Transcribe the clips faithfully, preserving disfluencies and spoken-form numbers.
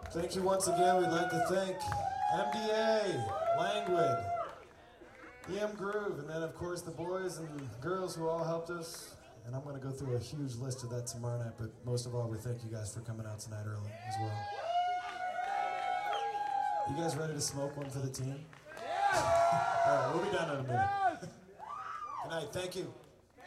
Thank you once again. We'd like to thank M D A, Langwood, E M Groove, and then of course the boys and girls who all helped us. And I'm going to go through a huge list of that tomorrow night, but most of all, we thank you guys for coming out tonight early as well. You guys ready to smoke one for the team? Yeah! All right, we'll be done in a minute. Good night, thank you.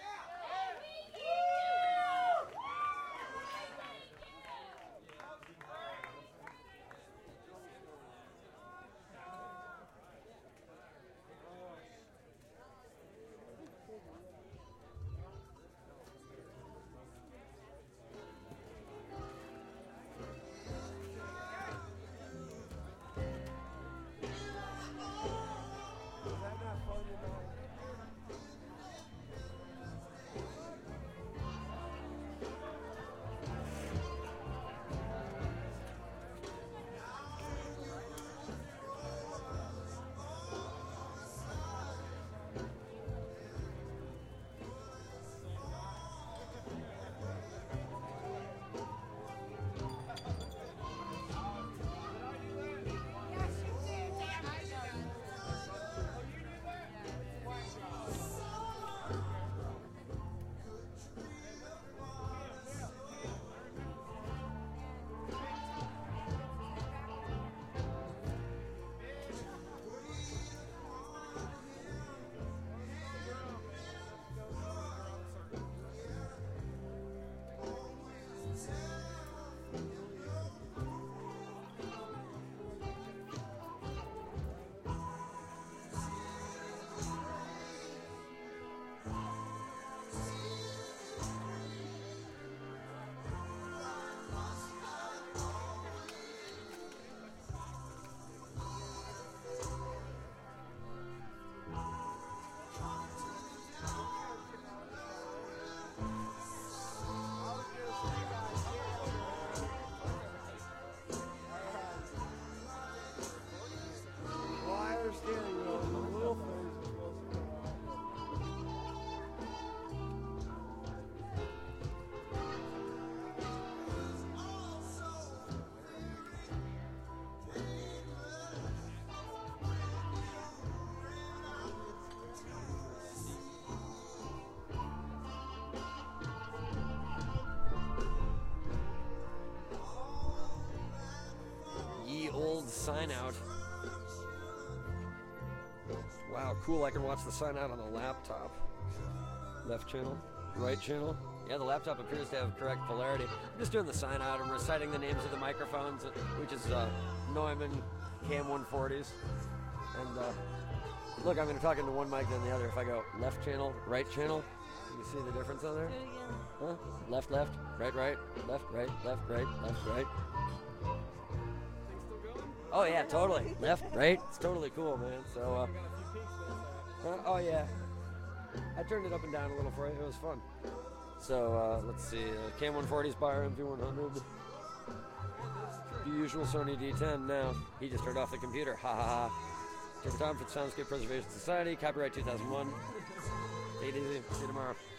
Sign out. Wow, cool. I can watch the sign out on the laptop. Left channel, right channel. Yeah, the laptop appears to have correct polarity. I'm just doing the sign out. I'm reciting the names of the microphones, which is uh, Neumann K M one forties. And uh, look, I'm going to talk into one mic then the other. If I go left channel, right channel, you see the difference on there? Huh? Left, left, right, right, left, right, left, right, left, right. Oh yeah, totally. Left, right. It's totally cool, man. So, uh, uh, oh yeah. I turned it up and down a little for you. It was fun. So uh, let's see. Uh, K M one forties Bar M V one hundred. The usual Sony D ten now. He just turned off the computer. Ha ha ha. Take the time for the Soundscape Preservation Society. Copyright two thousand one. Take it easy. See you tomorrow.